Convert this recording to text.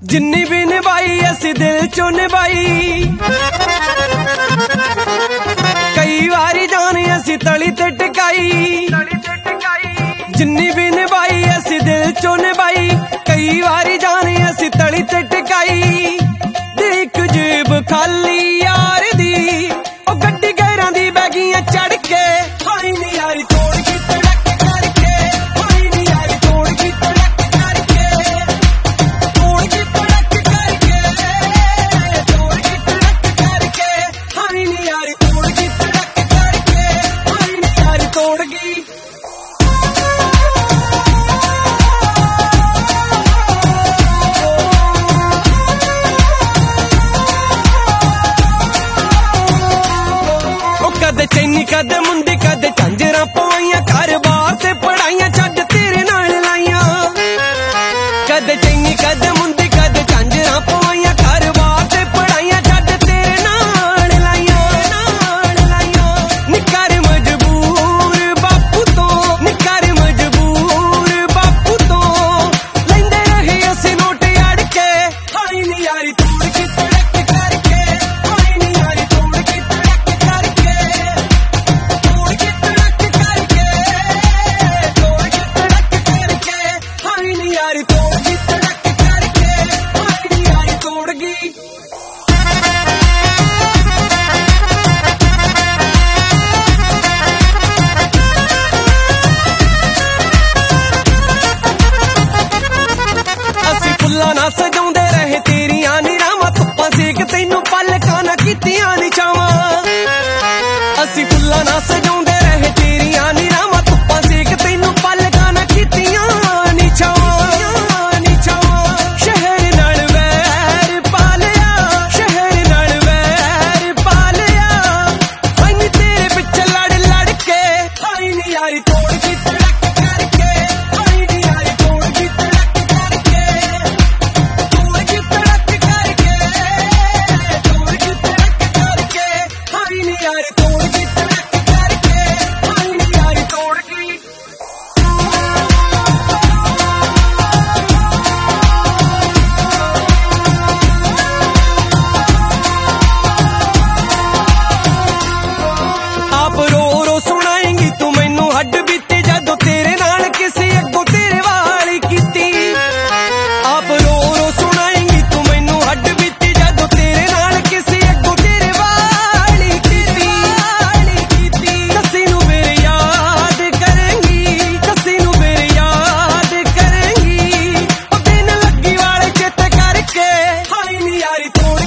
जिन्नी भी निभाई असी दिल चो निभाई, कई बारी जान असी तली ते टिकाई। जिन्नी भी निभाई असी दिल चो निभाई, कई बारी जान असी तली ते टिकाई। देख जेब खाली यार दी, ओ गड्डी गैरां दी बैगियां चढ़ के, हाय नी यारी तोड़ की तड़क करके, हाय नी यारी तोड़ की तड़क करके, तोड़ की तड़क करके, तोड़ की तड़क करके, हाय नी यारी तोड़ की तड़क करके, हाय नी यारी तोड़ गई। कदे चैनी कदे मुंडी कदे झांजरां पवाइयां, घर बार ते पढ़ाइयां छड्ड तेरे नाल लाइयां। कदे चैनी कदे मुंडी कदे झांजरां पवाइयां, घर बार ते पढ़ाइयां छड्ड तेरे नाल लाइयां। निकर मजबूर बापू तो, निकर मजबूर बापू तो, लैंदे रहे असीं नोट अड़ के, हाय नी यारी तोड़ की तड़क करके, हाय नी यारी तोड़ की तड़क करके, यारी तोड़ की तड़क करके, हाय नी यारी तोड़ गई। असी फुल्लां ना सजाउंदे रहे तेरियां निरावां, धुप्पां सेक तैनूं पलकां ना कीतियां नी छावां। असी फुल्लां ना सजाउंदे रहे तेरियां निरावां, धुप्पां सेक तैनूं पलकां ना कीतियां नी छावां। यारी तोड़ की तड़क करके, हाय नी यारी तोड़ की तड़क करके, तोड़ की तड़क करके, तोड़ की तड़क करके, हाय नी यारी तोड़ की तड़क करके, हाय नी यारी तोड़ गई। आप रो रो सुनाएंगी तू मैनू हड्ड बीती, जदों तेरे नाल किसी अगों तेरे वाली कीती। आप रो रो सुनाएंगी तू मैनू हड्ड बीती, जदों तेरे नाल किसी अगों तेरे वाली कीती। कसी नूं मेरे याद करेंगी, कसी नूं मेरे याद करेंगी, ओ दिन लगी वाले चित करके, हाय नी यारी तोड़